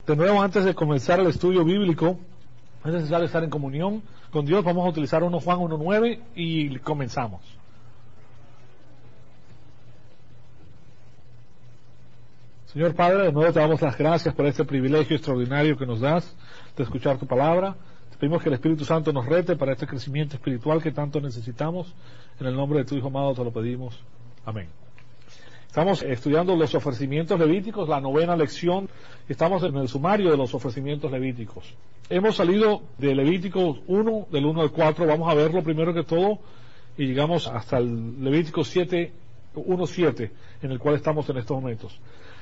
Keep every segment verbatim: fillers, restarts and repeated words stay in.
De nuevo, antes de comenzar el estudio bíblico, es necesario estar en comunión con Dios. Vamos a utilizar primero Juan uno nueve y comenzamos. Señor Padre, de nuevo te damos las gracias por este privilegio extraordinario que nos das de escuchar tu palabra. Te pedimos que el Espíritu Santo nos rete para este crecimiento espiritual que tanto necesitamos. En el nombre de tu Hijo amado te lo pedimos. Amén. Estamos estudiando los ofrecimientos levíticos, la novena lección. Estamos en el sumario de los ofrecimientos levíticos. Hemos salido de Levítico uno, del uno al cuatro. Vamos a verlo primero que todo y llegamos hasta el Levítico siete, uno siete, en el cual estamos en estos momentos.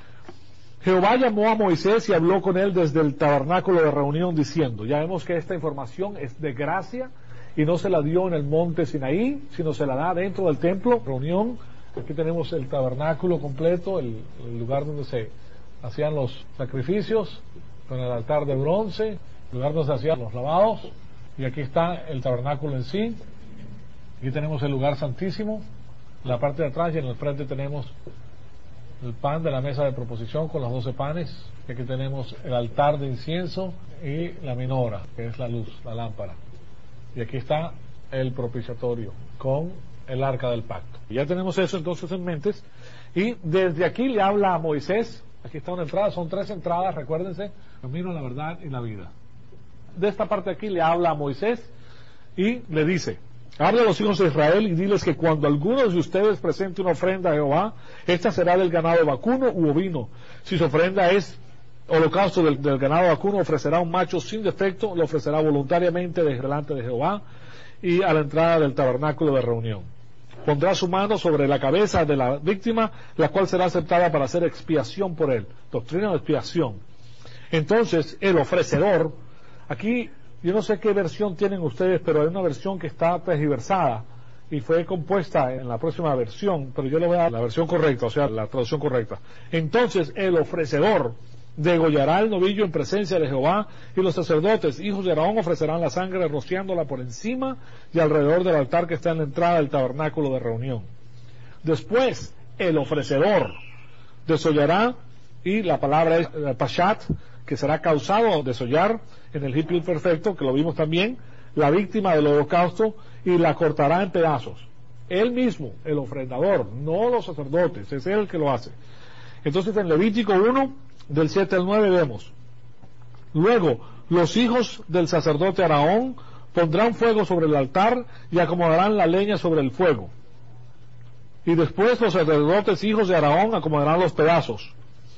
Jehová llamó a Moisés y habló con él desde el tabernáculo de reunión diciendo, ya vemos que esta información es de gracia y no se la dio en el monte Sinaí, sino se la da dentro del templo, reunión. Aquí tenemos el tabernáculo completo, el, el lugar donde se hacían los sacrificios, con el altar de bronce, el lugar donde se hacían los lavados, y aquí está el tabernáculo en sí. Aquí tenemos el lugar santísimo, en la parte de atrás, y en el frente tenemos el pan de la mesa de proposición con los doce panes. Y aquí tenemos el altar de incienso y la menorá, que es la luz, la lámpara. Y aquí está el propiciatorio con el arca del pacto. Ya tenemos eso entonces en mente. Y desde aquí le habla a Moisés. Aquí está una entrada, son tres entradas, recuérdense: camino, la verdad y la vida. De esta parte de aquí le habla a Moisés y le dice: habla a los hijos de Israel y diles que cuando alguno de ustedes presente una ofrenda a Jehová, esta será del ganado vacuno u ovino. Si su ofrenda es holocausto del, del ganado vacuno, ofrecerá un macho sin defecto, lo ofrecerá voluntariamente delante de Jehová y a la entrada del tabernáculo de reunión. Pondrá su mano sobre la cabeza de la víctima, la cual será aceptada para hacer expiación por él. Doctrina de expiación. Entonces, el ofrecedor, aquí yo no sé qué versión tienen ustedes, pero hay una versión que está tergiversada y fue compuesta en la próxima versión, pero yo le voy a dar la versión correcta, o sea, la traducción correcta. Entonces, el ofrecedor degollará el novillo en presencia de Jehová, y los sacerdotes, hijos de Aarón, ofrecerán la sangre rociándola por encima y alrededor del altar que está en la entrada del tabernáculo de reunión. Después, el ofrecedor desollará, y la palabra es pashat, que será causado desollar en el hipil perfecto, que lo vimos también, la víctima del holocausto, y la cortará en pedazos. Él mismo, el ofrendador, no los sacerdotes, es él el que lo hace. Entonces en Levítico uno, del siete al nueve vemos: luego los hijos del sacerdote Aarón pondrán fuego sobre el altar y acomodarán la leña sobre el fuego, y después los sacerdotes hijos de Aarón acomodarán los pedazos,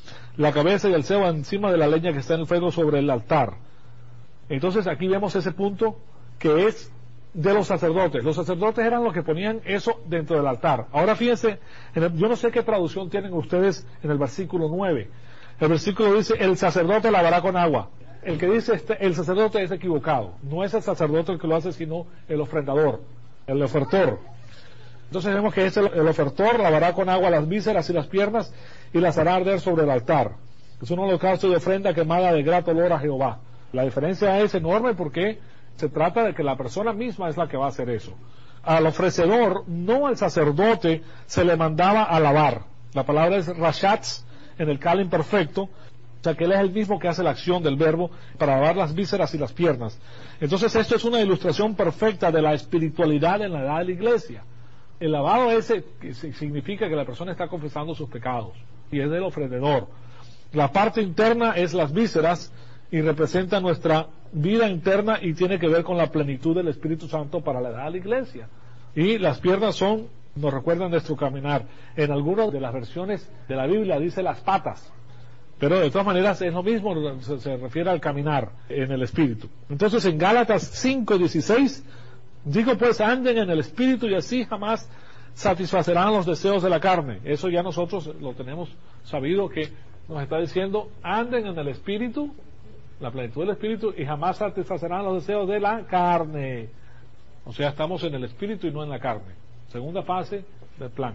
la cabeza y el cebo encima de la leña que está en el fuego sobre el altar. Entonces aquí vemos ese punto que es de los sacerdotes. Los sacerdotes eran los que ponían eso dentro del altar. Ahora fíjense, en el, yo no sé qué traducción tienen ustedes en el versículo nueve. El versículo dice: el sacerdote lavará con agua. El que dice este, el sacerdote es equivocado. No es el sacerdote el que lo hace, sino el ofrendador, el ofertor. Entonces vemos que es el, el ofertor lavará con agua las vísceras y las piernas y las hará arder sobre el altar. Es un holocausto de ofrenda quemada de grato olor a Jehová. La diferencia es enorme porque se trata de que la persona misma es la que va a hacer eso. Al ofrecedor, no al sacerdote, se le mandaba a lavar. La palabra es rashatz en el cal imperfecto, o sea que él es el mismo que hace la acción del verbo para lavar las vísceras y las piernas. Entonces esto es una ilustración perfecta de la espiritualidad en la edad de la iglesia. El lavado ese significa que la persona está confesando sus pecados y es del ofrendador. La parte interna es las vísceras y representa nuestra vida interna y tiene que ver con la plenitud del Espíritu Santo para la edad de la iglesia. Y las piernas son, nos recuerdan nuestro caminar. En algunas de las versiones de la Biblia dice las patas, pero de todas maneras es lo mismo, se, se refiere al caminar en el Espíritu. Entonces en Gálatas cinco dieciséis, digo pues anden en el Espíritu y así jamás satisfacerán los deseos de la carne. Eso ya nosotros lo tenemos sabido, que nos está diciendo anden en el Espíritu, la plenitud del Espíritu, y jamás satisfacerán los deseos de la carne. O sea, estamos en el Espíritu y no en la carne. Segunda fase del plan.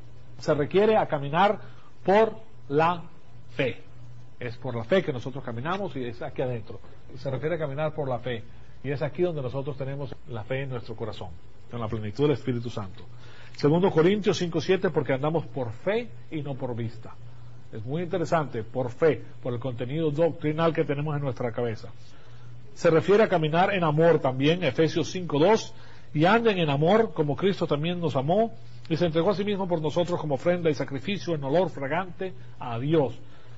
Se requiere a caminar por la fe. Es por la fe que nosotros caminamos y es aquí adentro. Se refiere a caminar por la fe. Y es aquí donde nosotros tenemos la fe en nuestro corazón, en la plenitud del Espíritu Santo. Segundo Corintios cinco siete, porque andamos por fe y no por vista. Es muy interesante, por fe, por el contenido doctrinal que tenemos en nuestra cabeza. Se refiere a caminar en amor también, Efesios cinco dos, y anden en amor como Cristo también nos amó y se entregó a sí mismo por nosotros como ofrenda y sacrificio en olor fragante a Dios.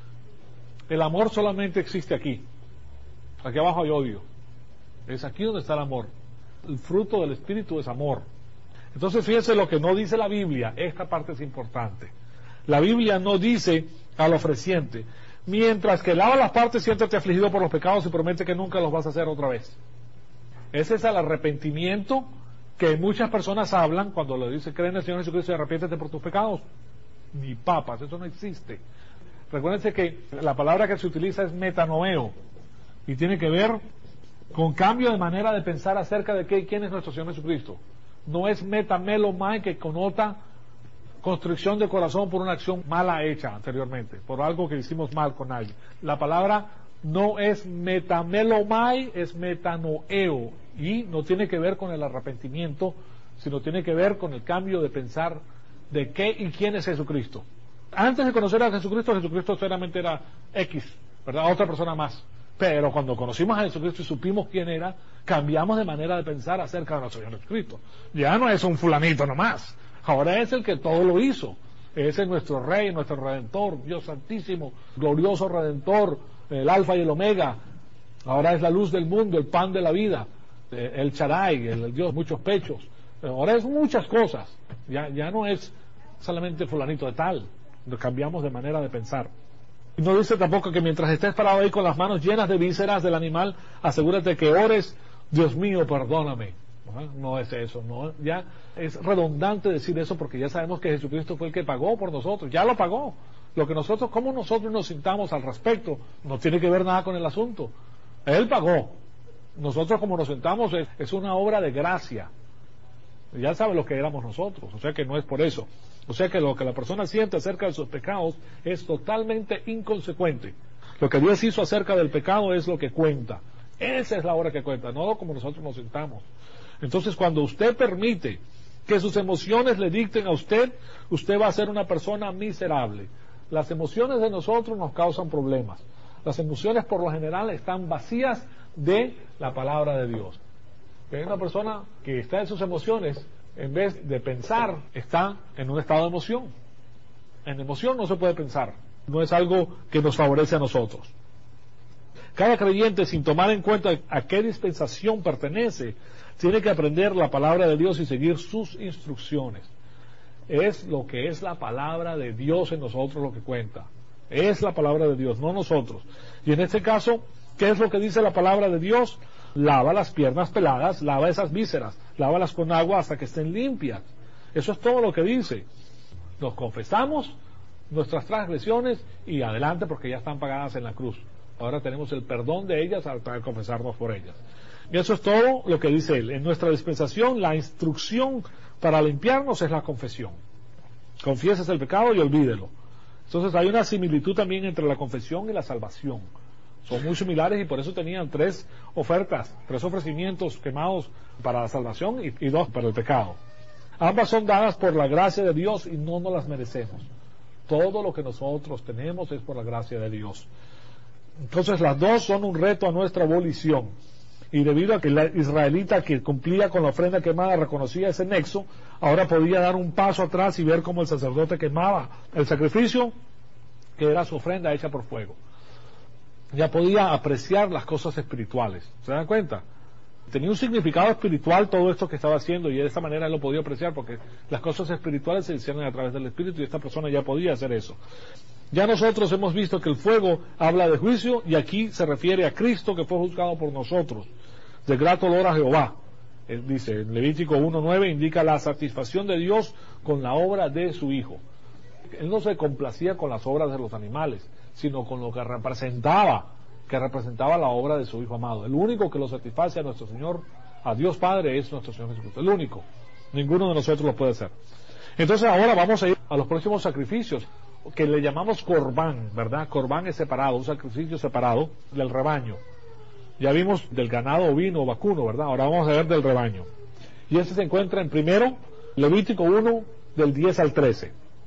El amor solamente existe aquí. Aquí abajo hay odio. Es aquí donde está el amor. El fruto del Espíritu es amor. Entonces fíjense lo que no dice la Biblia. Esta parte es importante. La Biblia no dice al ofreciente: mientras que lava las partes, siéntate afligido por los pecados y promete que nunca los vas a hacer otra vez. Ese es el arrepentimiento que muchas personas hablan cuando le dice: cree en el Señor Jesucristo y arrepiéntete por tus pecados. Ni papas, eso no existe. Recuérdense que la palabra que se utiliza es metanoeo y tiene que ver con cambio de manera de pensar acerca de qué, quién es nuestro Señor Jesucristo. No es metamelomai, que connota constricción de corazón por una acción mala hecha anteriormente, por algo que hicimos mal con alguien. La palabra no es metamelomai, es metanoeo, y no tiene que ver con el arrepentimiento, sino tiene que ver con el cambio de pensar de qué y quién es Jesucristo. Antes de conocer a Jesucristo, Jesucristo solamente era X, ¿verdad? Otra persona más. Pero cuando conocimos a Jesucristo y supimos quién era, cambiamos de manera de pensar acerca de nuestro Señor Jesucristo. Ya no es un fulanito nomás, ahora es el que todo lo hizo. Ese es nuestro Rey, nuestro Redentor, Dios Santísimo, glorioso Redentor, el Alfa y el Omega. Ahora es la luz del mundo, el pan de la vida, el Shaddai, el Dios muchos pechos. Ahora es muchas cosas. Ya, ya no es solamente fulanito de tal. Nos cambiamos de manera de pensar. Y no dice tampoco que mientras estés parado ahí con las manos llenas de vísceras del animal, asegúrate que ores: Dios mío, perdóname. No es eso, no, ya es redundante decir eso, porque ya sabemos que Jesucristo fue el que pagó por nosotros, ya lo pagó. Lo que nosotros, cómo nosotros nos sintamos al respecto, no tiene que ver nada con el asunto. Él pagó. Nosotros como nos sentamos es, es una obra de gracia. Ya sabe lo que éramos nosotros, o sea que no es por eso. O sea que lo que la persona siente acerca de sus pecados es totalmente inconsecuente. Lo que Dios hizo acerca del pecado es lo que cuenta. Esa es la obra que cuenta, no como nosotros nos sintamos. Entonces, cuando usted permite que sus emociones le dicten a usted, usted va a ser una persona miserable. Las emociones de nosotros nos causan problemas. Las emociones por lo general están vacías de la palabra de Dios. Hay una persona que está en sus emociones, en vez de pensar, está en un estado de emoción. En emoción no se puede pensar, no es algo que nos favorece a nosotros. Cada creyente, sin tomar en cuenta a qué dispensación pertenece, tiene que aprender la palabra de Dios y seguir sus instrucciones. Es lo que es la palabra de Dios en nosotros lo que cuenta. Es la palabra de Dios, no nosotros. Y en este caso, ¿qué es lo que dice la palabra de Dios? Lava las piernas peladas, lava esas vísceras, lávalas con agua hasta que estén limpias. Eso es todo lo que dice. Nos confesamos nuestras transgresiones y adelante, porque ya están pagadas en la cruz. Ahora tenemos el perdón de ellas al confesarnos por ellas. Y eso es todo lo que dice él. En nuestra dispensación, la instrucción para limpiarnos es la confesión. Confieses el pecado y olvídelo. Entonces hay una similitud también entre la confesión y la salvación. Son muy similares y por eso tenían tres ofertas, tres ofrecimientos quemados para la salvación y, y dos para el pecado. Ambas son dadas por la gracia de Dios y no nos las merecemos. Todo lo que nosotros tenemos es por la gracia de Dios. Entonces las dos son un reto a nuestra volición. Y debido a que la israelita que cumplía con la ofrenda quemada reconocía ese nexo, ahora podía dar un paso atrás y ver cómo el sacerdote quemaba el sacrificio, que era su ofrenda hecha por fuego. Ya podía apreciar las cosas espirituales. ¿Se dan cuenta? Tenía un significado espiritual todo esto que estaba haciendo, y de esta manera él lo podía apreciar, porque las cosas espirituales se hicieron a través del Espíritu, y esta persona ya podía hacer eso. Ya nosotros hemos visto que el fuego habla de juicio, y aquí se refiere a Cristo, que fue juzgado por nosotros. De grato olor a Jehová. Él dice, en Levítico uno nueve indica la satisfacción de Dios con la obra de su Hijo. Él no se complacía con las obras de los animales, sino con lo que representaba, que representaba la obra de su Hijo amado. El único que lo satisface a nuestro Señor, a Dios Padre, es nuestro Señor Jesucristo. El único. Ninguno de nosotros lo puede hacer. Entonces ahora vamos a ir a los próximos sacrificios, que le llamamos corbán, ¿verdad? Corbán es separado, un sacrificio separado del rebaño. Ya vimos del ganado ovino o vacuno, ¿verdad? Ahora vamos a ver del rebaño. Y este se encuentra en primero, Levítico uno, del diez al trece.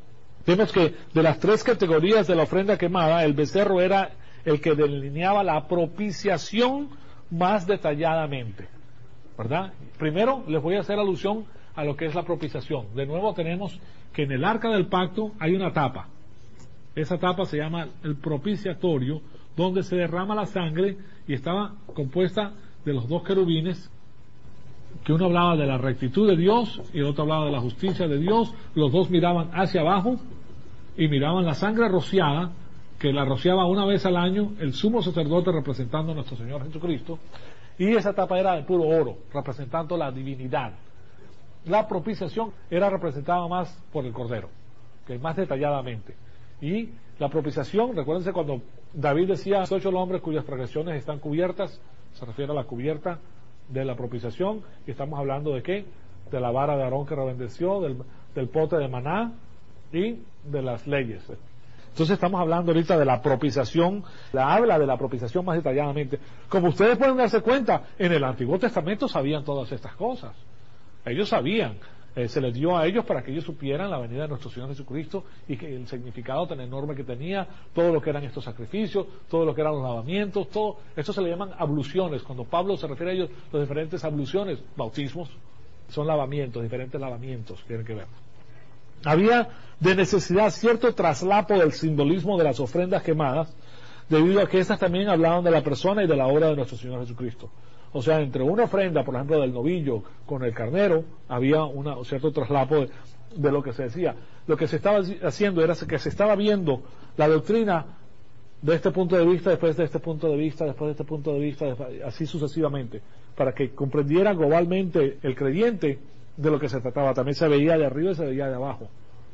Vemos que de las tres categorías de la ofrenda quemada, el becerro era el que delineaba la propiciación más detalladamente, ¿verdad? Primero les voy a hacer alusión a lo que es la propiciación. De nuevo tenemos que en el arca del pacto hay una tapa. Esa tapa se llama el propiciatorio, donde se derrama la sangre, y estaba compuesta de los dos querubines, que uno hablaba de la rectitud de Dios y el otro hablaba de la justicia de Dios. Los dos miraban hacia abajo y miraban la sangre rociada, que la rociaba una vez al año el sumo sacerdote representando a nuestro Señor Jesucristo, y esa tapa era de puro oro, representando la divinidad. La propiciación era representada más por el Cordero, que más detalladamente. Y la propiciación, recuérdense cuando David decía, los ocho hombres cuyas transgresiones están cubiertas, se refiere a la cubierta de la propiciación, y estamos hablando de qué, de la vara de Aarón que rebendeció, del, del pote de maná y de las leyes. Entonces estamos hablando ahorita de la propiciación, la habla de la propiciación más detalladamente. Como ustedes pueden darse cuenta, en el Antiguo Testamento sabían todas estas cosas. Ellos sabían, eh, se les dio a ellos para que ellos supieran la venida de nuestro Señor Jesucristo y que el significado tan enorme que tenía, todo lo que eran estos sacrificios, todo lo que eran los lavamientos, todo esto se le llaman abluciones. Cuando Pablo se refiere a ellos, los diferentes abluciones, bautismos, son lavamientos, diferentes lavamientos tienen que ver. Había de necesidad cierto traslapo del simbolismo de las ofrendas quemadas, debido a que estas también hablaban de la persona y de la obra de nuestro Señor Jesucristo. O sea, entre una ofrenda, por ejemplo, del novillo con el carnero, había un cierto traslapo de, de lo que se decía. Lo que se estaba haciendo era que se estaba viendo la doctrina de este punto de vista, después de este punto de vista, después de este punto de vista, así sucesivamente, para que comprendiera globalmente el creyente de lo que se trataba. También se veía de arriba y se veía de abajo.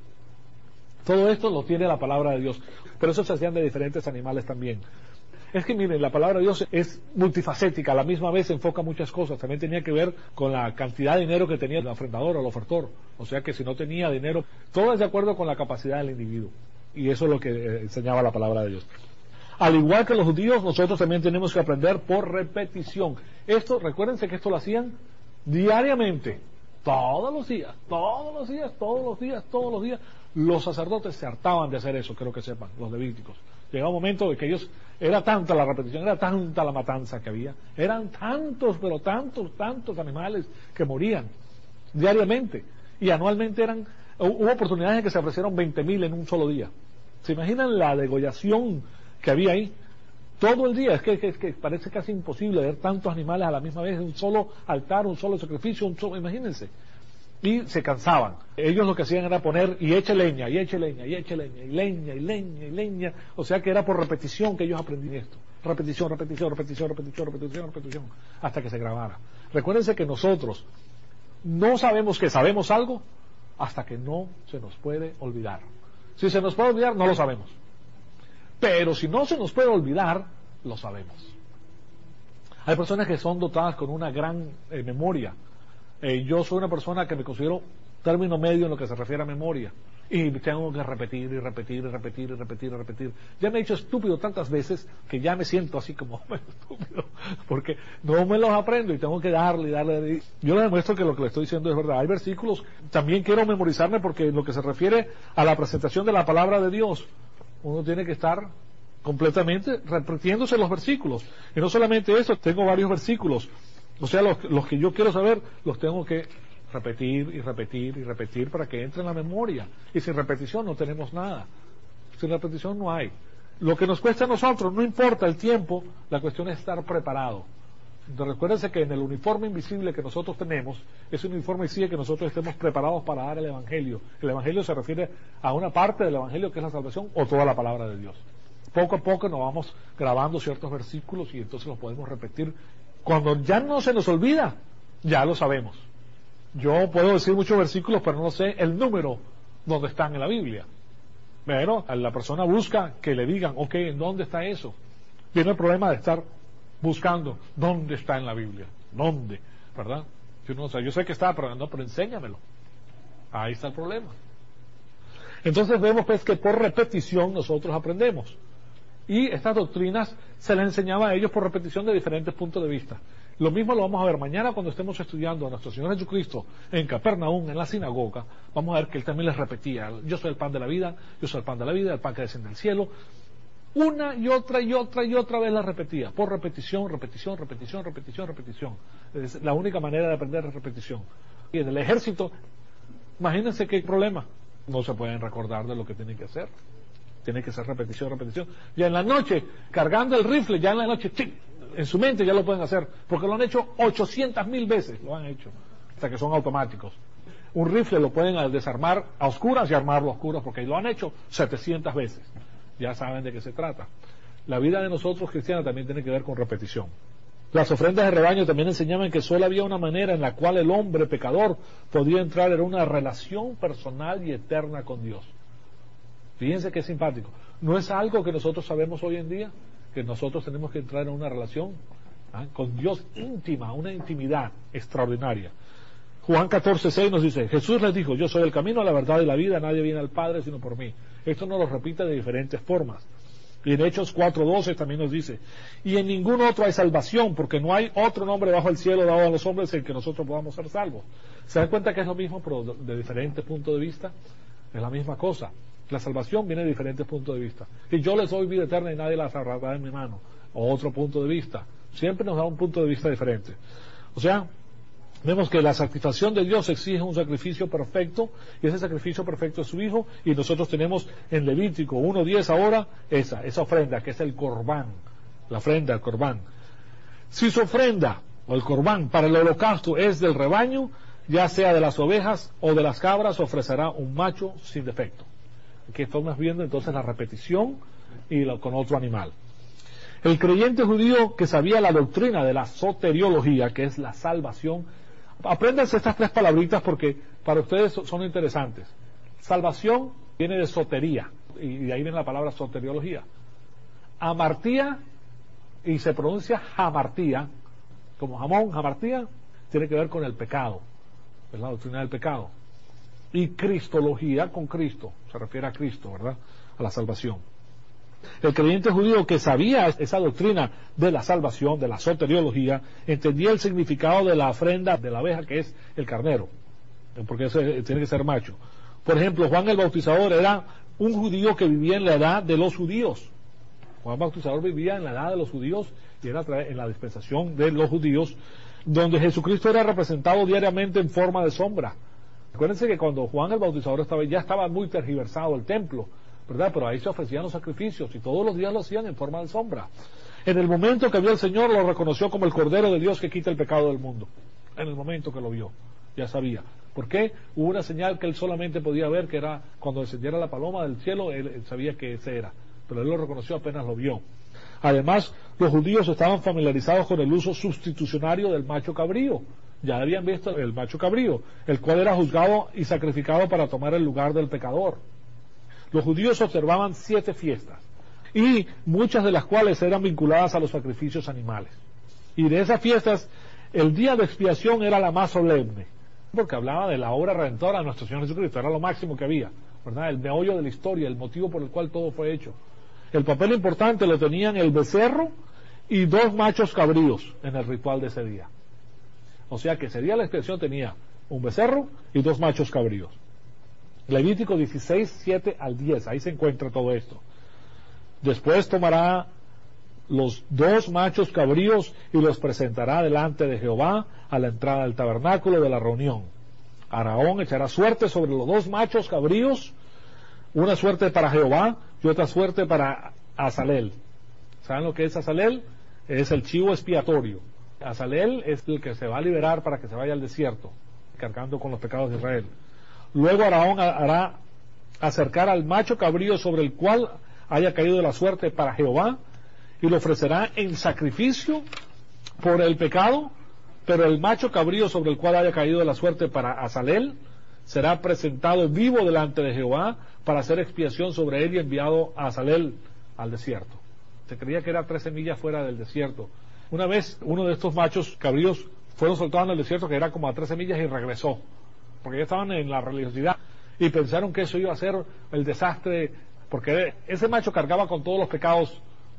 Todo esto lo tiene la palabra de Dios. Por eso se hacían de diferentes animales también. Es que miren, la palabra de Dios es multifacética, a la misma vez enfoca muchas cosas. También tenía que ver con la cantidad de dinero que tenía el ofrendador o el ofertor. O sea que si no tenía dinero, todo es de acuerdo con la capacidad del individuo. Y eso es lo que enseñaba la palabra de Dios. Al igual que los judíos, nosotros también tenemos que aprender por repetición. Esto, recuérdense que esto lo hacían diariamente, todos los días, todos los días, todos los días, todos los días. Los sacerdotes se hartaban de hacer eso, creo que sepan, los levíticos. Llegaba un momento en que ellos, era tanta la repetición, era tanta la matanza que había, eran tantos, pero tantos, tantos animales que morían diariamente, y anualmente eran, hubo oportunidades en que se ofrecieron veinte mil en un solo día. ¿Se imaginan la degollación que había ahí? Todo el día, es que, es que parece casi imposible ver tantos animales a la misma vez, un solo altar, un solo sacrificio, un solo, imagínense. Y se cansaban. Ellos lo que hacían era poner y eche leña, y eche leña, y eche leña, y leña, y leña, y leña. O sea que era por repetición que ellos aprendían esto. Repetición, repetición, repetición, repetición, repetición, repetición, hasta que se grabara. Recuérdense que nosotros no sabemos que sabemos algo hasta que no se nos puede olvidar. Si se nos puede olvidar, no lo sabemos. Pero si no se nos puede olvidar, lo sabemos. Hay personas que son dotadas con una gran eh, memoria. Eh, yo soy una persona que me considero término medio en lo que se refiere a memoria. Y tengo que repetir y repetir y repetir y repetir y repetir. Ya me he hecho estúpido tantas veces que ya me siento así como estúpido. Porque no me los aprendo y tengo que darle y darle. Yo le demuestro que lo que le estoy diciendo es verdad. Hay versículos, también quiero memorizarme porque en lo que se refiere a la presentación de la palabra de Dios, uno tiene que estar completamente repitiéndose los versículos. Y no solamente eso, tengo varios versículos. O sea, los, los que yo quiero saber, los tengo que repetir y repetir y repetir para que entre en la memoria. Y sin repetición no tenemos nada. Sin repetición no hay. Lo que nos cuesta a nosotros, no importa el tiempo, la cuestión es estar preparado. Entonces, recuérdense que en el uniforme invisible que nosotros tenemos, ese uniforme exige que nosotros estemos preparados para dar el Evangelio. El Evangelio se refiere a una parte del Evangelio que es la salvación o toda la palabra de Dios. Poco a poco nos vamos grabando ciertos versículos y entonces los podemos repetir. Cuando ya no se nos olvida, ya lo sabemos. Yo puedo decir muchos versículos, pero no sé el número donde están en la Biblia. Pero la persona busca que le digan, ok, ¿en dónde está eso? Tiene el problema de estar buscando dónde está en la Biblia. ¿Dónde? ¿Verdad? Yo, no, o sea, yo sé que está, pero no, pero enséñamelo. Ahí está el problema. Entonces vemos pues que por repetición nosotros aprendemos. Y estas doctrinas se les enseñaba a ellos por repetición de diferentes puntos de vista. Lo mismo lo vamos a ver mañana cuando estemos estudiando a nuestro Señor Jesucristo en Capernaum, en la sinagoga. Vamos a ver que Él también les repetía: yo soy el pan de la vida, yo soy el pan de la vida, el pan que desciende del cielo. Una y otra y otra y otra vez la repetía, por repetición, repetición, repetición, repetición, repetición. Es la única manera de aprender es repetición. Y en el ejército, imagínense qué problema. No se pueden recordar de lo que tienen que hacer. Tiene que ser repetición, repetición. Ya en la noche, cargando el rifle, ya en la noche, ¡chic!, en su mente ya lo pueden hacer, porque lo han hecho ochocientas mil veces, lo han hecho, hasta que son automáticos. Un rifle lo pueden desarmar a oscuras y armarlo a oscuras, porque lo han hecho setecientas veces. Ya saben de qué se trata. La vida de nosotros cristianos también tiene que ver con repetición. Las ofrendas de rebaño también enseñaban que solo había una manera en la cual el hombre pecador podía entrar en una relación personal y eterna con Dios. Fíjense qué simpático. No es algo que nosotros sabemos hoy en día, que nosotros tenemos que entrar en una relación ¿ah? con Dios íntima, una intimidad extraordinaria. Juan catorce seis nos dice: Jesús les dijo: yo soy el camino, la verdad y la vida, nadie viene al Padre sino por mí. Esto nos lo repite de diferentes formas. Y en Hechos cuatro doce también nos dice: y en ningún otro hay salvación, porque no hay otro nombre bajo el cielo dado a los hombres en que nosotros podamos ser salvos. ¿Se dan cuenta que es lo mismo, pero de diferentes puntos de vista? Es la misma cosa. La salvación viene de diferentes puntos de vista. Y yo les doy vida eterna y nadie la agarrará en mi mano. O otro punto de vista. Siempre nos da un punto de vista diferente. O sea, vemos que la satisfacción de Dios exige un sacrificio perfecto, y ese sacrificio perfecto es su Hijo, y nosotros tenemos en Levítico uno diez ahora esa, esa ofrenda, que es el corbán, la ofrenda, el corbán. Si su ofrenda, o el corbán, para el holocausto es del rebaño, ya sea de las ovejas o de las cabras, ofrecerá un macho sin defecto. Aquí estamos viendo entonces la repetición y lo, con otro animal. El creyente judío que sabía la doctrina de la soteriología, que es la salvación, apréndanse estas tres palabritas porque para ustedes son interesantes. Salvación viene de sotería, y de ahí viene la palabra soteriología. Amartía, y se pronuncia jamartía, como jamón, jamartía, tiene que ver con el pecado, es la doctrina del pecado. Y cristología, con Cristo, se refiere a Cristo, ¿verdad?, a la salvación. El creyente judío que sabía esa doctrina de la salvación, de la soteriología, entendía el significado de la ofrenda de la abeja, que es el carnero, porque eso tiene que ser macho. Por ejemplo, Juan el Bautizador era un judío que vivía en la edad de los judíos. Juan el Bautizador vivía en la edad de los judíos y era en la dispensación de los judíos, donde Jesucristo era representado diariamente en forma de sombra. Acuérdense que cuando Juan el Bautizador estaba, ya estaba muy tergiversado el templo, ¿verdad? Pero ahí se ofrecían los sacrificios y todos los días lo hacían en forma de sombra. En el momento que vio al Señor, lo reconoció como el Cordero de Dios que quita el pecado del mundo. En el momento que lo vio, ya sabía. ¿Por qué? Hubo una señal que él solamente podía ver, que era cuando descendiera la paloma del cielo, él, él sabía que ese era. Pero él lo reconoció apenas lo vio. Además, los judíos estaban familiarizados con el uso sustitucionario del macho cabrío. Ya habían visto el macho cabrío, el cual era juzgado y sacrificado para tomar el lugar del pecador. Los judíos observaban siete fiestas, y muchas de las cuales eran vinculadas a los sacrificios animales. Y de esas fiestas, el día de expiación era la más solemne, porque hablaba de la obra redentora de nuestro Señor Jesucristo, era lo máximo que había, ¿verdad? El meollo de la historia, el motivo por el cual todo fue hecho. El papel importante lo tenían el becerro y dos machos cabríos en el ritual de ese día. O sea que ese día la expiación tenía un becerro y dos machos cabríos. Levítico dieciséis, siete al diez, ahí se encuentra todo esto. Después tomará los dos machos cabríos y los presentará delante de Jehová a la entrada del tabernáculo de la reunión. Aarón echará suerte sobre los dos machos cabríos, una suerte para Jehová y otra suerte para Azalel. ¿Saben lo que es Azalel? Es el chivo expiatorio. Azalel es el que se va a liberar para que se vaya al desierto, cargando con los pecados de Israel. Luego Aarón hará acercar al macho cabrío sobre el cual haya caído la suerte para Jehová, y lo ofrecerá en sacrificio por el pecado, pero el macho cabrío sobre el cual haya caído la suerte para Azalel será presentado vivo delante de Jehová para hacer expiación sobre él y enviado a Azalel al desierto. Se creía que era trece millas fuera del desierto. Una vez uno de estos machos cabríos fueron soltados en el desierto, que era como a trece millas, y regresó, porque ya estaban en la religiosidad y pensaron que eso iba a ser el desastre, porque ese macho cargaba con todos los pecados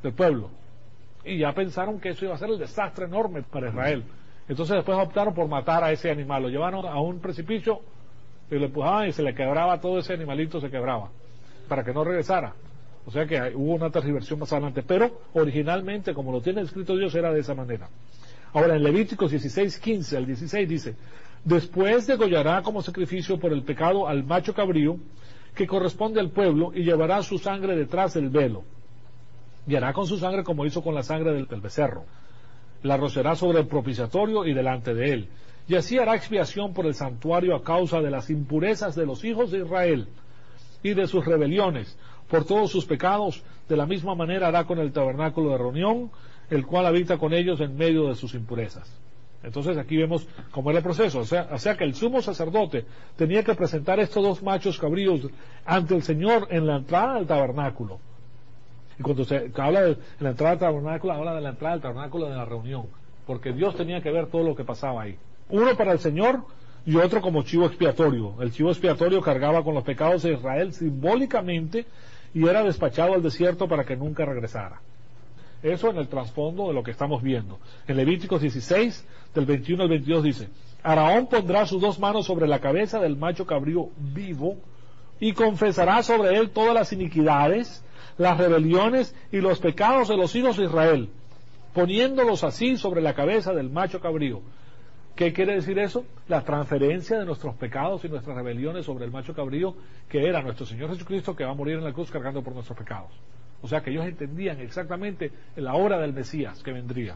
del pueblo. Y ya pensaron que eso iba a ser el desastre enorme para Israel. Entonces después optaron por matar a ese animal, lo llevaron a un precipicio y lo empujaban y se le quebraba todo ese animalito, se quebraba, para que no regresara. O sea que hubo una tergiversión más adelante, pero originalmente, como lo tiene escrito Dios, era de esa manera. Ahora en Levíticos dieciséis, quince al dieciséis dice: después degollará como sacrificio por el pecado al macho cabrío que corresponde al pueblo, y llevará su sangre detrás del velo, y hará con su sangre como hizo con la sangre del, del becerro. La rociará sobre el propiciatorio y delante de él, y así hará expiación por el santuario a causa de las impurezas de los hijos de Israel y de sus rebeliones, por todos sus pecados. De la misma manera hará con el tabernáculo de reunión, el cual habita con ellos en medio de sus impurezas. Entonces aquí vemos cómo era el proceso, o sea, o sea que el sumo sacerdote tenía que presentar estos dos machos cabríos ante el Señor en la entrada del tabernáculo. Y cuando se habla de la entrada del tabernáculo, habla de la entrada del tabernáculo de la reunión, porque Dios tenía que ver todo lo que pasaba ahí. Uno para el Señor y otro como chivo expiatorio. El chivo expiatorio cargaba con los pecados de Israel simbólicamente y era despachado al desierto para que nunca regresara. Eso en el trasfondo de lo que estamos viendo. En Levíticos dieciséis, del veintiuno al veintidós dice: Aarón pondrá sus dos manos sobre la cabeza del macho cabrío vivo y confesará sobre él todas las iniquidades, las rebeliones y los pecados de los hijos de Israel, poniéndolos así sobre la cabeza del macho cabrío. ¿Qué quiere decir eso? La transferencia de nuestros pecados y nuestras rebeliones sobre el macho cabrío, que era nuestro Señor Jesucristo, que va a morir en la cruz cargando por nuestros pecados. O sea que ellos entendían exactamente la hora del Mesías que vendría.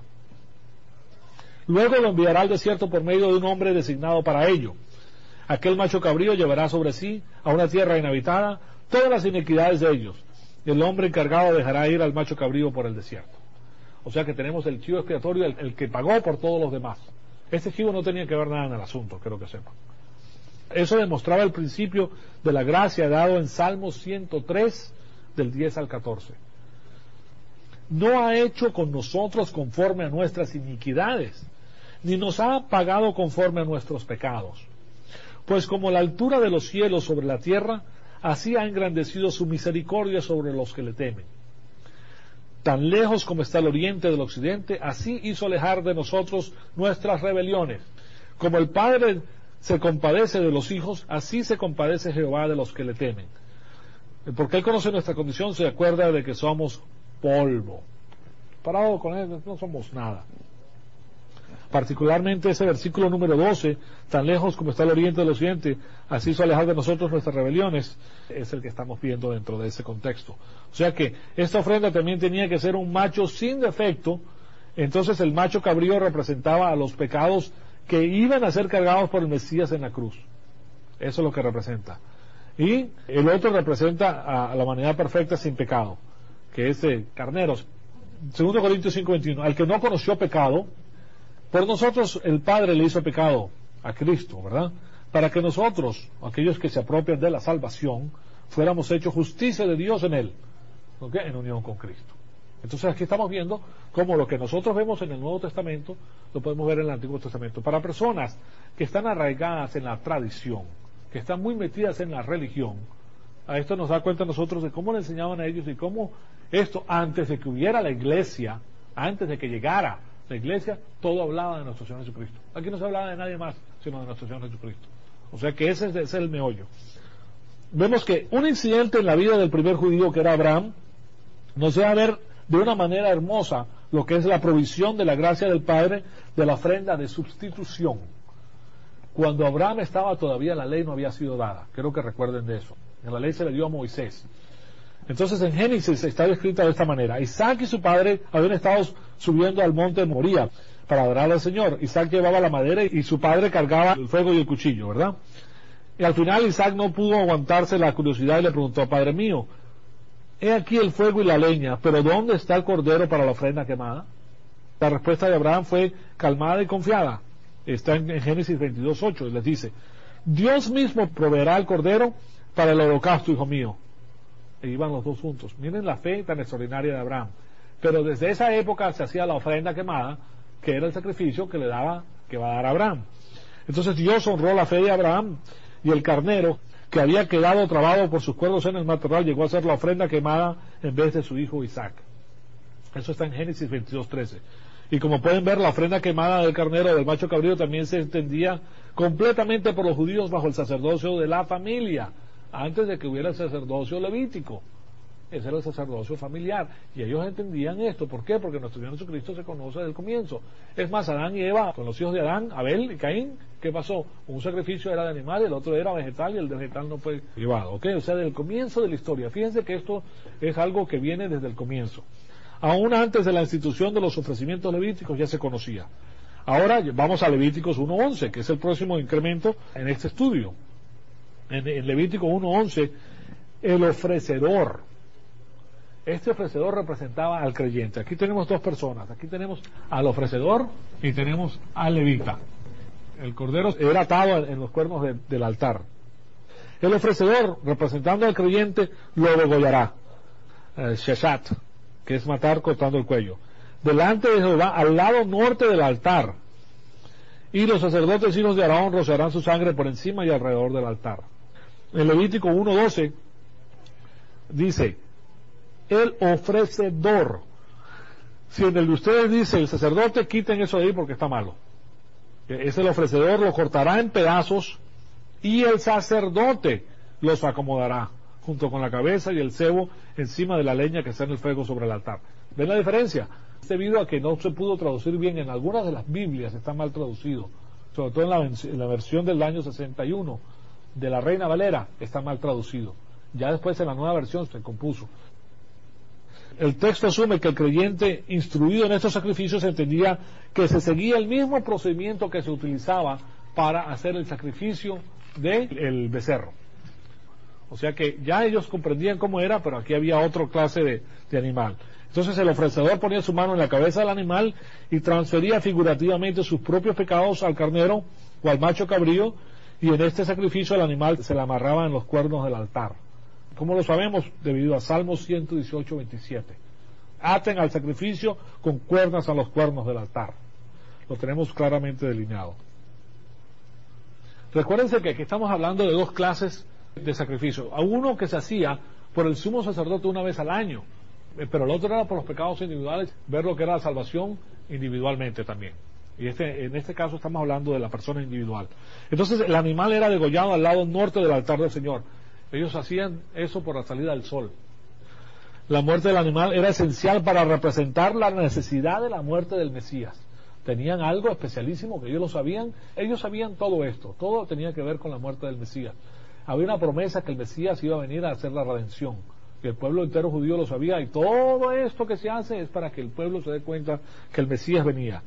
Luego lo enviará al desierto por medio de un hombre designado para ello. Aquel macho cabrío llevará sobre sí a una tierra inhabitada todas las iniquidades de ellos. El hombre encargado dejará ir al macho cabrío por el desierto. O sea que tenemos el chivo expiatorio, el, el que pagó por todos los demás. Este chivo no tenía que ver nada en el asunto, quiero que sepan. Eso demostraba el principio de la gracia dado en Salmos ciento tres, del diez al catorce. No ha hecho con nosotros conforme a nuestras iniquidades, ni nos ha pagado conforme a nuestros pecados. Pues como la altura de los cielos sobre la tierra, así ha engrandecido su misericordia sobre los que le temen. Tan lejos como está el oriente del occidente, así hizo alejar de nosotros nuestras rebeliones. Como el Padre se compadece de los hijos, así se compadece Jehová de los que le temen. Porque Él conoce nuestra condición, se acuerda de que somos polvo. Parado con Él, no somos nada. Particularmente ese versículo número doce, tan lejos como está el oriente del occidente, así hizo alejar de nosotros nuestras rebeliones, es el que estamos viendo dentro de ese contexto. O sea que esta ofrenda también tenía que ser un macho sin defecto. Entonces el macho cabrío representaba a los pecados que iban a ser cargados por el Mesías en la cruz. Eso es lo que representa. Y el otro representa a la humanidad perfecta sin pecado, que es de carneros. Segundo Corintios cinco veintiuno, al que no conoció pecado, por nosotros el Padre le hizo pecado a Cristo, ¿verdad? Para que nosotros, aquellos que se apropian de la salvación, fuéramos hechos justicia de Dios en Él, ¿okay? En unión con Cristo. Entonces aquí estamos viendo cómo lo que nosotros vemos en el Nuevo Testamento lo podemos ver en el Antiguo Testamento. Para personas que están arraigadas en la tradición, que están muy metidas en la religión, a esto nos da cuenta nosotros de cómo le enseñaban a ellos y cómo esto, antes de que hubiera la iglesia, antes de que llegara la iglesia, todo hablaba de nuestro Señor Jesucristo. Aquí no se hablaba de nadie más sino de nuestro Señor Jesucristo. O sea que ese es, ese es el meollo. Vemos que un incidente en la vida del primer judío, que era Abraham, nos deja ver de una manera hermosa lo que es la provisión de la gracia del Padre de la ofrenda de sustitución. Cuando Abraham estaba todavía, la ley no había sido dada. Creo que recuerden de eso. En la ley se le dio a Moisés. Entonces en Génesis está escrita de esta manera: Isaac y su padre habían estado subiendo al monte de Moría para adorar al Señor. Isaac llevaba la madera y su padre cargaba el fuego y el cuchillo, ¿verdad? Y al final Isaac no pudo aguantarse la curiosidad y le preguntó: Padre mío, he aquí el fuego y la leña, pero ¿dónde está el cordero para la ofrenda quemada? La respuesta de Abraham fue calmada y confiada. Está en Génesis veintidós ocho, y les dice: Dios mismo proveerá el cordero para el holocausto, hijo mío. E iban los dos juntos. Miren la fe tan extraordinaria de Abraham. Pero desde esa época se hacía la ofrenda quemada, que era el sacrificio que le daba, que va a dar Abraham. Entonces Dios honró la fe de Abraham, y el carnero, que había quedado trabado por sus cuernos en el matorral, llegó a ser la ofrenda quemada en vez de su hijo Isaac. Eso está en Génesis veintidós trece. Y como pueden ver, la ofrenda quemada del carnero del macho cabrío también se entendía completamente por los judíos bajo el sacerdocio de la familia, antes de que hubiera el sacerdocio levítico. Ese era el sacerdocio familiar, y ellos entendían esto. ¿Por qué? Porque nuestro Señor Jesucristo se conoce desde el comienzo. Es más, Adán y Eva, con los hijos de Adán, Abel y Caín, ¿qué pasó? Un sacrificio era de animal, el otro era vegetal, y el de vegetal no fue llevado, ¿ok? O sea, desde el comienzo de la historia. Fíjense que esto es algo que viene desde el comienzo. Aún antes de la institución de los ofrecimientos levíticos ya se conocía. Ahora vamos a Levíticos uno once, que es el próximo incremento en este estudio. En, en Levítico uno once, el ofrecedor. Este ofrecedor representaba al creyente. Aquí tenemos dos personas. Aquí tenemos al ofrecedor y tenemos al levita. El cordero era atado en los cuernos de, del altar. El ofrecedor, representando al creyente, lo degollará. Eh, Sheshat, que es matar cortando el cuello. Delante de Jehová, al lado norte del altar. Y los sacerdotes hijos de Aarón rociarán su sangre por encima y alrededor del altar. En Levítico uno doce dice: el ofrecedor. Si en el de ustedes dice el sacerdote, quiten eso de ahí porque está malo. Es el ofrecedor, lo cortará en pedazos y el sacerdote los acomodará junto con la cabeza y el cebo encima de la leña que está en el fuego sobre el altar. ¿Ven la diferencia? Debido a que no se pudo traducir bien, en algunas de las Biblias está mal traducido, sobre todo en la, en la versión del año sesenta y uno de la Reina Valera está mal traducido. Ya después en la nueva versión se compuso. El texto asume que el creyente instruido en estos sacrificios entendía que se seguía el mismo procedimiento que se utilizaba para hacer el sacrificio del becerro. O sea que ya ellos comprendían cómo era, pero aquí había otra clase de, de animal. Entonces el ofrecedor ponía su mano en la cabeza del animal y transfería figurativamente sus propios pecados al carnero o al macho cabrío, y en este sacrificio el animal se le amarraba en los cuernos del altar. ¿Cómo lo sabemos? Debido a Salmos ciento dieciocho, veintisiete. Aten al sacrificio con cuerdas a los cuernos del altar. Lo tenemos claramente delineado. Recuérdense que aquí estamos hablando de dos clases de sacrificio. A uno que se hacía por el sumo sacerdote una vez al año, pero el otro era por los pecados individuales, ver lo que era la salvación individualmente también. Y este, en este caso estamos hablando de la persona individual. Entonces el animal era degollado al lado norte del altar del Señor. Ellos hacían eso por la salida del sol. La muerte del animal era esencial para representar la necesidad de la muerte del Mesías. Tenían algo especialísimo que ellos lo sabían. Ellos sabían todo esto. Todo tenía que ver con la muerte del Mesías. Había una promesa que el Mesías iba a venir a hacer la redención. Que el pueblo entero judío lo sabía. Y todo esto que se hace es para que el pueblo se dé cuenta que el Mesías venía.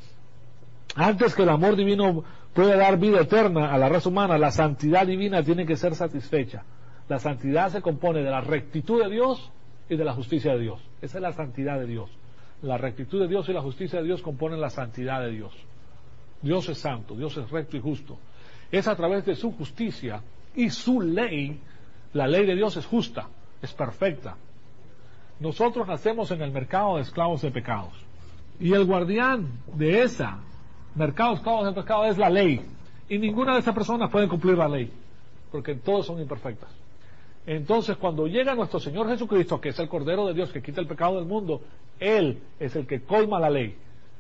Antes que el amor divino pueda dar vida eterna a la raza humana, la santidad divina tiene que ser satisfecha. La santidad se compone de la rectitud de Dios y de la justicia de Dios. Esa es la santidad de Dios. La rectitud de Dios y la justicia de Dios componen la santidad de Dios. Dios es santo, Dios es recto y justo. Es a través de su justicia y su ley. La ley de Dios es justa, es perfecta. Nosotros nacemos en el mercado de esclavos de pecados. Y el guardián de esa mercado de esclavos de pecado es la ley. Y ninguna de esas personas puede cumplir la ley, porque todos son imperfectas. Entonces, cuando llega nuestro Señor Jesucristo, que es el Cordero de Dios que quita el pecado del mundo, Él es el que colma la ley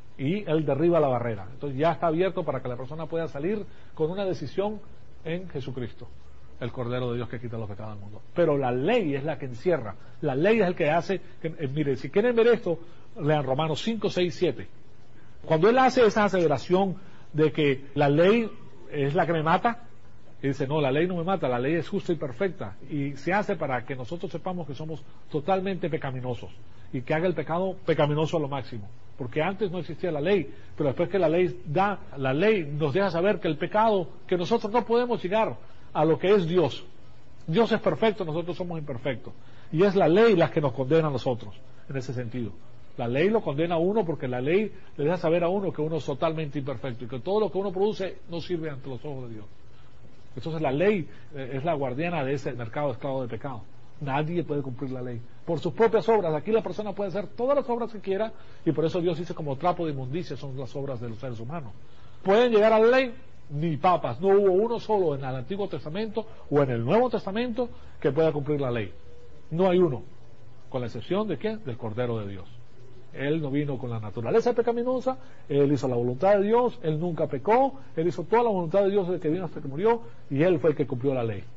y Él derriba la barrera. Entonces ya está abierto para que la persona pueda salir con una decisión en Jesucristo, el Cordero de Dios que quita los pecados del mundo. Pero la ley es la que encierra, la ley es el que hace que, eh, mire, si quieren ver esto, lean Romanos cinco, seis, siete. Cuando Él hace esa aseveración de que la ley es la que me mata, y dice, no, la ley no me mata, la ley es justa y perfecta, y se hace para que nosotros sepamos que somos totalmente pecaminosos, y que haga el pecado pecaminoso a lo máximo, porque antes no existía la ley, pero después que la ley da, la ley nos deja saber que el pecado, que nosotros no podemos llegar a lo que es Dios. Dios es perfecto, nosotros somos imperfectos, y es la ley la que nos condena a nosotros, en ese sentido. La ley lo condena a uno porque la ley le deja saber a uno que uno es totalmente imperfecto, y que todo lo que uno produce no sirve ante los ojos de Dios. Entonces la ley eh, es la guardiana de ese mercado de esclavo de pecado. Nadie puede cumplir la ley por sus propias obras. Aquí la persona puede hacer todas las obras que quiera, y por eso Dios dice como trapo de inmundicia son las obras de los seres humanos. ¿Pueden llegar a la ley? Ni papas. No hubo uno solo en el Antiguo Testamento o en el Nuevo Testamento que pueda cumplir la ley. No hay uno, con la excepción de ¿quién? Del Cordero de Dios. Él no vino con la naturaleza pecaminosa, Él hizo la voluntad de Dios, Él nunca pecó, Él hizo toda la voluntad de Dios desde que vino hasta que murió, y Él fue el que cumplió la ley.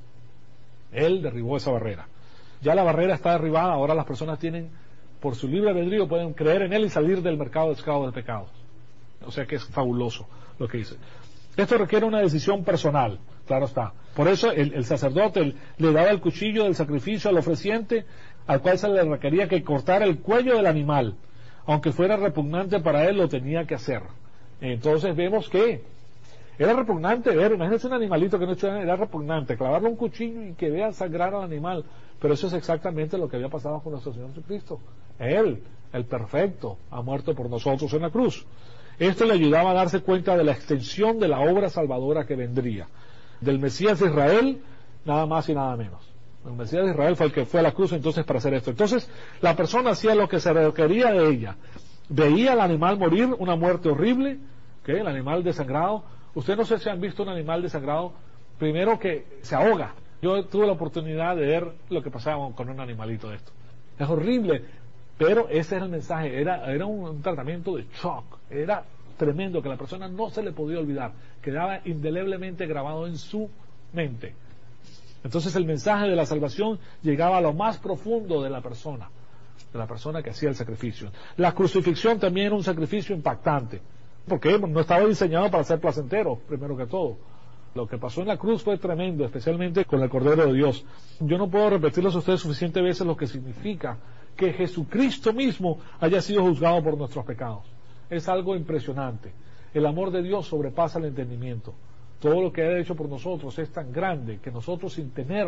Él derribó esa barrera. Ya la barrera está derribada, ahora las personas tienen, por su libre albedrío, pueden creer en Él y salir del mercado de esclavos del pecado. O sea que es fabuloso lo que dice. Esto requiere una decisión personal, claro está. Por eso el, el sacerdote el, le daba el cuchillo del sacrificio al ofreciente, al cual se le requería que cortara el cuello del animal. Aunque fuera repugnante para él, lo tenía que hacer. Entonces vemos que era repugnante ver, imagínense un animalito que no era repugnante, clavarle un cuchillo y que vea sangrar al animal. Pero eso es exactamente lo que había pasado con nuestro Señor Jesucristo. Él, el perfecto, ha muerto por nosotros en la cruz. Esto le ayudaba a darse cuenta de la extensión de la obra salvadora que vendría. Del Mesías de Israel, nada más y nada menos. El Mesías de Israel fue el que fue a la cruz entonces para hacer esto. Entonces la persona hacía lo que se requería de ella. Veía al animal morir, una muerte horrible, ¿okay? El animal desangrado. Ustedes no sé si han visto un animal desangrado, primero que se ahoga. Yo tuve la oportunidad de ver lo que pasaba con un animalito de esto. Es horrible, pero ese era el mensaje, era, era un, un tratamiento de shock, era tremendo, que a la persona no se le podía olvidar, quedaba indeleblemente grabado en su mente. Entonces el mensaje de la salvación llegaba a lo más profundo de la persona, de la persona que hacía el sacrificio. La crucifixión también era un sacrificio impactante, porque no estaba diseñado para ser placentero, primero que todo. Lo que pasó en la cruz fue tremendo, especialmente con el Cordero de Dios. Yo no puedo repetirles a ustedes suficientes veces lo que significa que Jesucristo mismo haya sido juzgado por nuestros pecados. Es algo impresionante. El amor de Dios sobrepasa el entendimiento. Todo lo que ha hecho por nosotros es tan grande que nosotros, sin tener,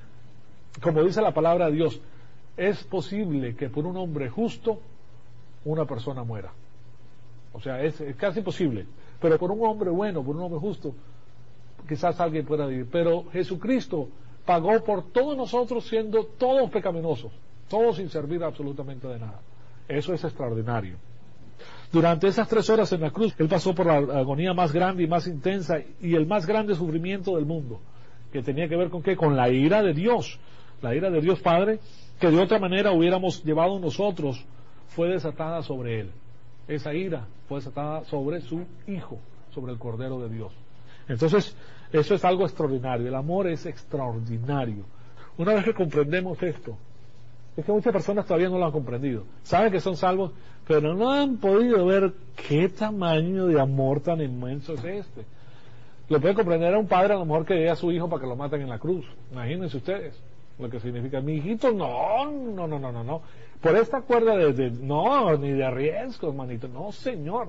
como dice la palabra de Dios, es posible que por un hombre justo una persona muera. O sea, es, es casi imposible. Pero por un hombre bueno, por un hombre justo, quizás alguien pueda vivir. Pero Jesucristo pagó por todos nosotros, siendo todos pecaminosos, todos sin servir absolutamente de nada. Eso es extraordinario. Durante esas tres horas en la cruz, Él pasó por la agonía más grande y más intensa y el más grande sufrimiento del mundo, que tenía que ver con qué, con la ira de Dios, la ira de Dios Padre, que de otra manera hubiéramos llevado nosotros, fue desatada sobre Él. Esa ira fue desatada sobre su Hijo, sobre el Cordero de Dios. Entonces, eso es algo extraordinario. El amor es extraordinario. Una vez que comprendemos esto, es que muchas personas todavía no lo han comprendido. Saben que son salvos, pero no han podido ver qué tamaño de amor tan inmenso es este. Lo puede comprender a un padre a lo mejor que dé a su hijo para que lo maten en la cruz. Imagínense ustedes lo que significa. Mi hijito, no, no, no, no, no, no. Por esta cuerda de, de no, ni de riesgos, manito. No, señor.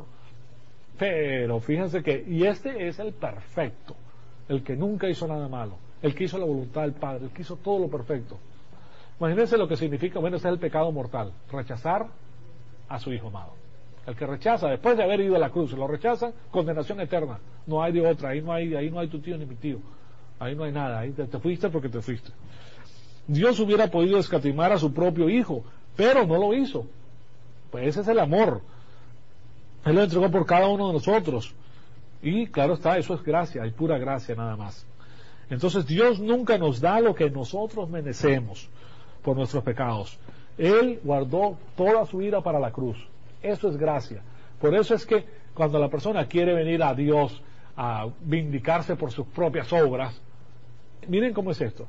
Pero fíjense que, y este es el perfecto, el que nunca hizo nada malo, el que hizo la voluntad del Padre, el que hizo todo lo perfecto. Imagínense lo que significa, bueno, ese es el pecado mortal, rechazar a su Hijo amado. El que rechaza, después de haber ido a la cruz, lo rechaza, condenación eterna. No hay de otra, ahí no hay, ahí no hay tu tío ni mi tío, ahí no hay nada, ahí te, te fuiste porque te fuiste. Dios hubiera podido escatimar a su propio Hijo, pero no lo hizo. Pues ese es el amor. Él lo entregó por cada uno de nosotros. Y claro está, eso es gracia, hay pura gracia nada más. Entonces Dios nunca nos da lo que nosotros merecemos por nuestros pecados. Él guardó toda su ira para la cruz. Eso es gracia. Por eso es que cuando la persona quiere venir a Dios a vindicarse por sus propias obras, miren cómo es esto.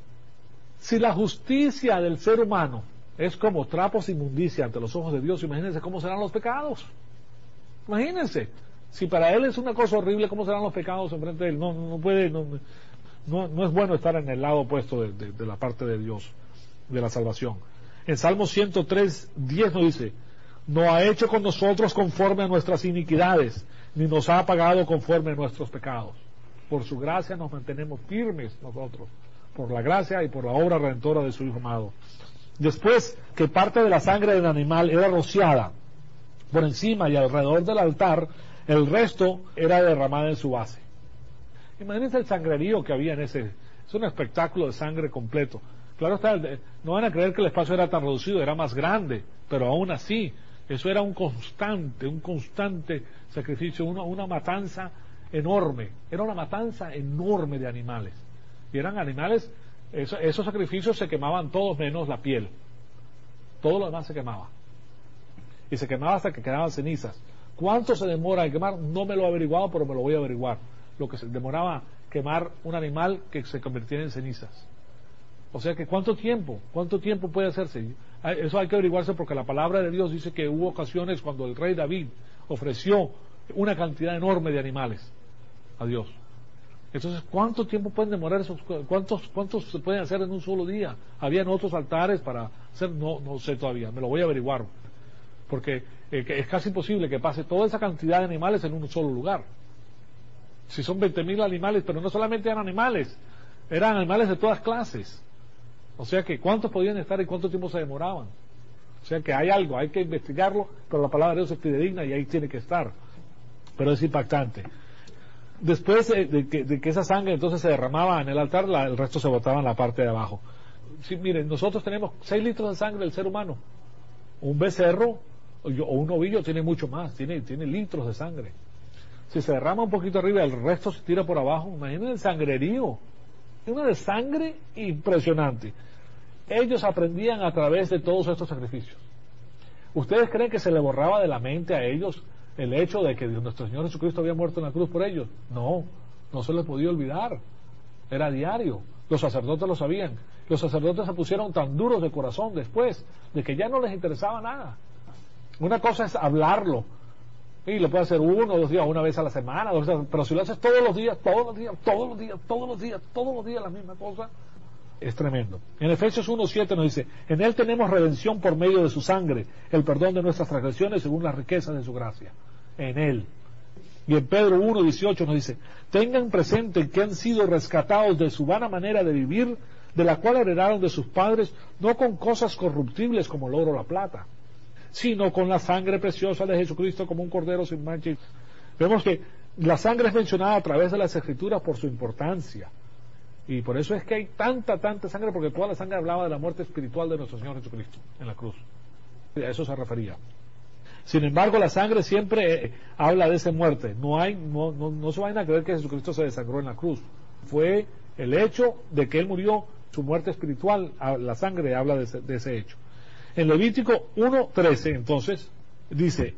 Si la justicia del ser humano es como trapos de inmundicia ante los ojos de Dios, imagínense cómo serán los pecados. Imagínense, si para Él es una cosa horrible, ¿cómo serán los pecados enfrente de Él? No, no puede, no, no, no es bueno estar en el lado opuesto de, de, de la parte de Dios, de la salvación. En Salmo ciento tres, diez nos dice: no ha hecho con nosotros conforme a nuestras iniquidades, ni nos ha pagado conforme a nuestros pecados. Por su gracia nos mantenemos firmes nosotros, por la gracia y por la obra redentora de su Hijo amado. Después que parte de la sangre del animal era rociada por encima y alrededor del altar, el resto era derramado en su base. Imagínense el sangrerío que había en ese, es un espectáculo de sangre completo. Claro está, no van a creer que el espacio era tan reducido, era más grande, pero aún así, eso era un constante, un constante sacrificio, una, una matanza enorme, era una matanza enorme de animales. Y eran animales, eso, esos sacrificios se quemaban todos menos la piel, todo lo demás se quemaba. y se quemaba hasta que quedaban cenizas. ¿Cuánto se demora en quemar? No me lo he averiguado, pero me lo voy a averiguar. Lo que se demoraba quemar un animal que se convirtiera en cenizas. O sea que ¿cuánto tiempo? ¿Cuánto tiempo puede hacerse? Eso hay que averiguarse, porque la palabra de Dios dice que hubo ocasiones cuando el rey David ofreció una cantidad enorme de animales a Dios. Entonces, ¿cuánto tiempo pueden demorar esos? ¿Cuántos, cuántos se pueden hacer en un solo día? ¿Habían otros altares para hacer? No, no sé todavía, me lo voy a averiguar. Porque eh, es casi imposible que pase toda esa cantidad de animales en un solo lugar. Si son veinte mil animales, pero no solamente eran animales, eran animales de todas clases. O sea que ¿cuántos podían estar y cuánto tiempo se demoraban? O sea que hay algo, hay que investigarlo, pero la palabra de Dios es fidedigna y ahí tiene que estar. Pero es impactante. Después de, de, que, de que esa sangre entonces se derramaba en el altar, la, el resto se botaba en la parte de abajo. Sí, miren, nosotros tenemos seis litros de sangre del ser humano. Un becerro o un ovillo tiene mucho más, tiene, tiene litros de sangre. Si se derrama un poquito arriba, el resto se tira por abajo. Imaginen el sangrerío. Una de sangre impresionante. Ellos aprendían a través de todos estos sacrificios. ¿Ustedes creen que se le borraba de la mente a ellos el hecho de que nuestro Señor Jesucristo había muerto en la cruz por ellos? No, no se les podía olvidar. Era diario. Los sacerdotes lo sabían. Los sacerdotes se pusieron tan duros de corazón después de que ya no les interesaba nada. Una cosa es hablarlo, y lo puede hacer uno o dos días, una vez a la semana, dos veces, pero si lo haces todos los días, todos los días, todos los días, todos los días, todos los días la misma cosa, es tremendo. En Efesios uno siete nos dice: en Él tenemos redención por medio de su sangre, el perdón de nuestras transgresiones según las riquezas de su gracia. En Él. Y en Pedro uno dieciocho nos dice: tengan presente que han sido rescatados de su vana manera de vivir, de la cual heredaron de sus padres, no con cosas corruptibles como el oro o la plata, sino con la sangre preciosa de Jesucristo, como un cordero sin mancha. Vemos que la sangre es mencionada a través de las Escrituras por su importancia, y por eso es que hay tanta, tanta sangre, porque toda la sangre hablaba de la muerte espiritual de nuestro Señor Jesucristo en la cruz. A eso se refería. Sin embargo, la sangre siempre eh, habla de esa muerte. No hay, no, no, no se vayan a creer que Jesucristo se desangró en la cruz. Fue el hecho de que Él murió, su muerte espiritual, la sangre habla de ese, de ese hecho. En Levítico uno trece, entonces, dice: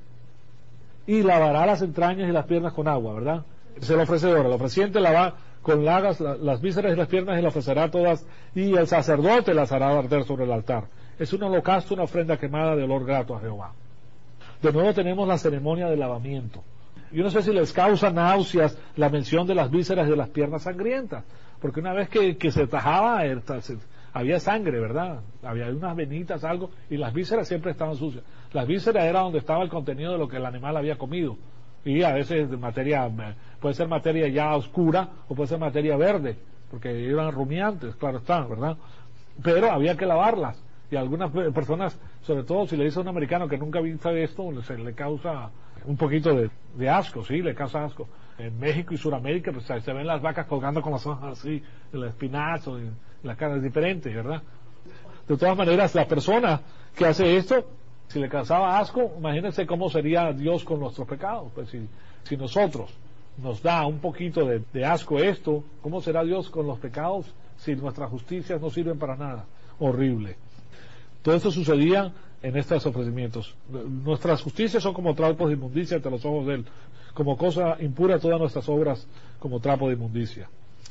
y lavará las entrañas y las piernas con agua, ¿verdad? Es el ofrecedor. El ofreciente lava con lagas la, las vísceras y las piernas, y las ofrecerá todas, y el sacerdote las hará arder sobre el altar. Es un holocausto, una ofrenda quemada de olor grato a Jehová. De nuevo tenemos la ceremonia de lavamiento. Yo no sé si les causa náuseas la mención de las vísceras y de las piernas sangrientas, porque una vez que, que se tajaba, había sangre, ¿verdad? Había unas venitas, algo, y las vísceras siempre estaban sucias. Las vísceras era donde estaba el contenido de lo que el animal había comido, y a veces de materia, puede ser materia ya oscura, o puede ser materia verde, porque eran rumiantes, claro está, ¿verdad? Pero había que lavarlas, y a algunas personas, sobre todo si le dice a un americano que nunca ha visto esto, se le causa un poquito de, de asco, sí, le causa asco. En México y Sudamérica, pues se ven las vacas colgando con las hojas así, el espinazo, y la cara es diferente, ¿verdad? De todas maneras, la persona que hace esto, si le causaba asco, imagínense cómo sería Dios con nuestros pecados. Pues si, si nosotros nos da un poquito de, de asco esto, ¿cómo será Dios con los pecados si nuestras justicias no sirven para nada? Horrible. Todo esto sucedía en estos ofrecimientos. Nuestras justicias son como trapos de inmundicia ante los ojos de Él, como cosa impura todas nuestras obras como trapo de inmundicia.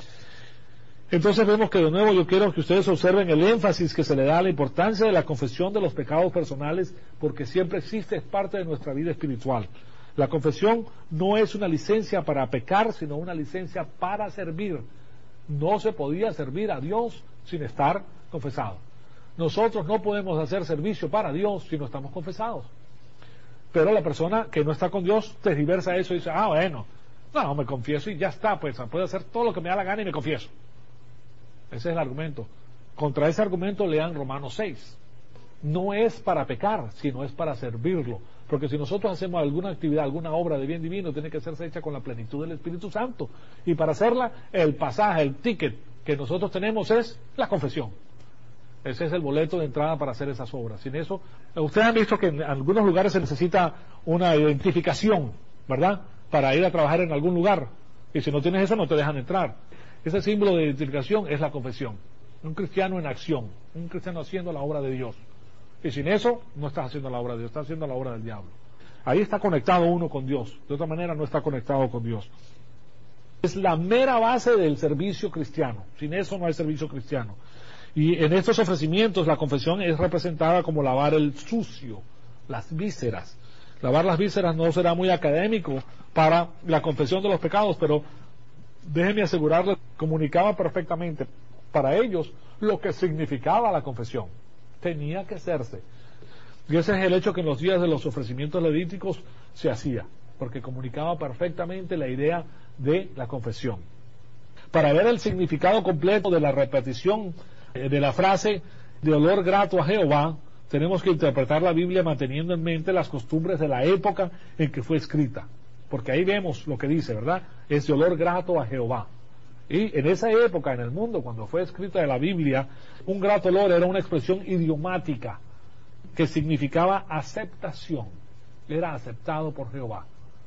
Entonces vemos que de nuevo yo quiero que ustedes observen el énfasis que se le da a la importancia de la confesión de los pecados personales, porque siempre existe, es parte de nuestra vida espiritual. La confesión no es una licencia para pecar, sino una licencia para servir. No se podía servir a Dios sin estar confesado. Nosotros no podemos hacer servicio para Dios si no estamos confesados. Pero la persona que no está con Dios tergiversa eso y dice: ah, bueno, no, me confieso y ya está, pues puedo hacer todo lo que me da la gana y me confieso. Ese es el argumento. Contra ese argumento lean Romanos seis. No es para pecar, sino es para servirlo. Porque si nosotros hacemos alguna actividad, alguna obra de bien divino, tiene que serse hecha con la plenitud del Espíritu Santo. Y para hacerla, el pasaje, el ticket que nosotros tenemos es la confesión. Ese es el boleto de entrada para hacer esas obras. Sin eso, ustedes han visto que en algunos lugares se necesita una identificación, ¿verdad? Para ir a trabajar en algún lugar. Y si no tienes eso, no te dejan entrar. Ese símbolo de identificación es la confesión. Un cristiano en acción, un cristiano haciendo la obra de Dios. Y sin eso, no estás haciendo la obra de Dios, estás haciendo la obra del diablo. Ahí está conectado uno con Dios, de otra manera no está conectado con Dios. Es la mera base del servicio cristiano, sin eso no hay servicio cristiano. Y en estos ofrecimientos la confesión es representada como lavar el sucio, las vísceras. Lavar las vísceras no será muy académico para la confesión de los pecados, pero déjenme asegurarles, comunicaba perfectamente para ellos lo que significaba la confesión. Tenía que hacerse. Y ese es el hecho que en los días de los ofrecimientos levíticos se hacía, porque comunicaba perfectamente la idea de la confesión. Para ver el significado completo de la repetición de la frase de olor grato a Jehová, tenemos que interpretar la Biblia manteniendo en mente las costumbres de la época en que fue escrita, porque ahí vemos lo que dice, ¿verdad? Es de olor grato a Jehová. Y en esa época, en el mundo, cuando fue escrita la Biblia, un grato olor era una expresión idiomática que significaba aceptación. Era aceptado por Jehová.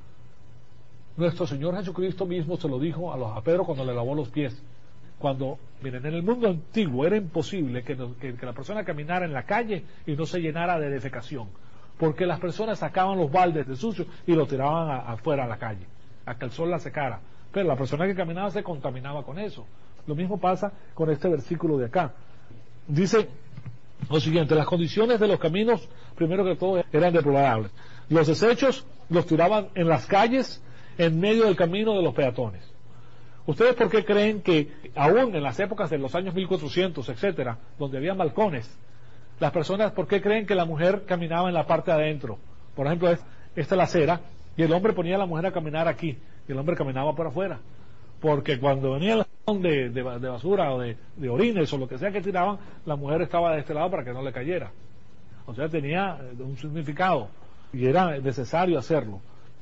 Nuestro Señor Jesucristo mismo se lo dijo a, los, a Pedro cuando le lavó los pies. Cuando, miren, en el mundo antiguo era imposible que, que, que la persona caminara en la calle y no se llenara de defecación, porque las personas sacaban los baldes de sucio y lo tiraban a, afuera a la calle, a que el sol la secara. Pero la persona que caminaba se contaminaba con eso. Lo mismo pasa con este versículo de acá. Dice lo siguiente: las condiciones de los caminos, primero que todo, eran deplorables. Los desechos los tiraban en las calles, en medio del camino de los peatones. ¿Ustedes por qué creen que, aún en las épocas de los años mil cuatrocientos, etcétera, donde había balcones, las personas, por qué creen que la mujer caminaba en la parte de adentro? Por ejemplo, esta es la acera, y el hombre ponía a la mujer a caminar aquí, y el hombre caminaba por afuera. Porque cuando venía el balcón de, de, de basura o de, de orines o lo que sea que tiraban, la mujer estaba de este lado para que no le cayera. O sea, tenía un significado, y era necesario hacerlo.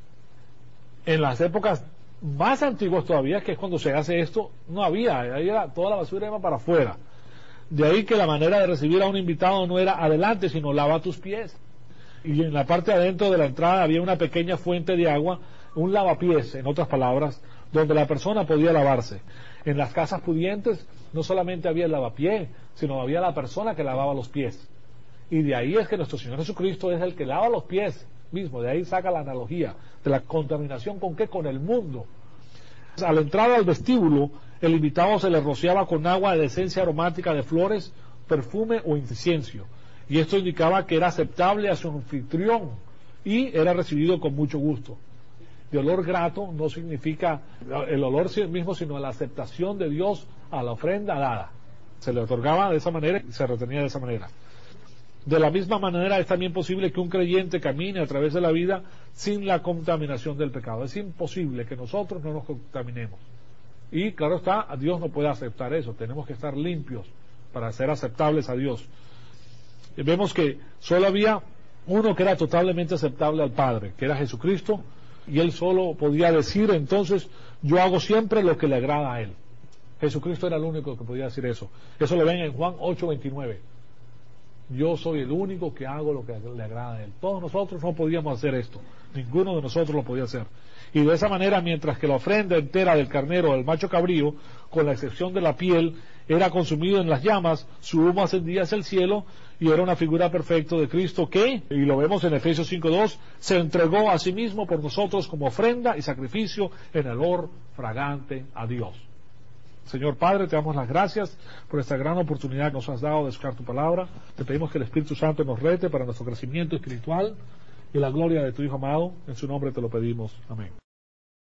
En las épocas más antiguas todavía, que es cuando se hace esto, no había, ahí era, toda la basura iba para afuera. De ahí que la manera de recibir a un invitado no era adelante, sino lava tus pies. Y en la parte adentro de la entrada había una pequeña fuente de agua, un lavapiés, en otras palabras, donde la persona podía lavarse. En las casas pudientes no solamente había el lavapiés, sino había la persona que lavaba los pies. Y de ahí es que nuestro Señor Jesucristo es el que lava los pies mismo. De ahí saca la analogía de la contaminación. ¿Con qué? Con el mundo. A la entrada al vestíbulo, el invitado se le rociaba con agua de esencia aromática de flores, perfume o incienso, y esto indicaba que era aceptable a su anfitrión y era recibido con mucho gusto. De olor grato no significa el olor mismo, sino la aceptación de Dios a la ofrenda dada. Se le otorgaba de esa manera y se retenía de esa manera. De la misma manera es también posible que un creyente camine a través de la vida sin la contaminación del pecado. Es imposible que nosotros no nos contaminemos. Y claro está, Dios no puede aceptar eso. Tenemos que estar limpios para ser aceptables a Dios. Y vemos que solo había uno que era totalmente aceptable al Padre, que era Jesucristo, y Él solo podía decir entonces: yo hago siempre lo que le agrada a Él. Jesucristo era el único que podía decir eso. Eso lo ven en Juan ocho veintinueve. Yo soy el único que hago lo que le agrada a Él. Todos nosotros no podíamos hacer esto. Ninguno de nosotros lo podía hacer. Y de esa manera, mientras que la ofrenda entera del carnero o del macho cabrío, con la excepción de la piel, era consumido en las llamas, su humo ascendía hacia el cielo, y era una figura perfecta de Cristo que, y lo vemos en Efesios cinco dos, se entregó a sí mismo por nosotros como ofrenda y sacrificio en olor fragante a Dios. Señor Padre, te damos las gracias por esta gran oportunidad que nos has dado de escuchar tu palabra. Te pedimos que el Espíritu Santo nos rete para nuestro crecimiento espiritual y la gloria de tu Hijo amado. En su nombre te lo pedimos. Amén.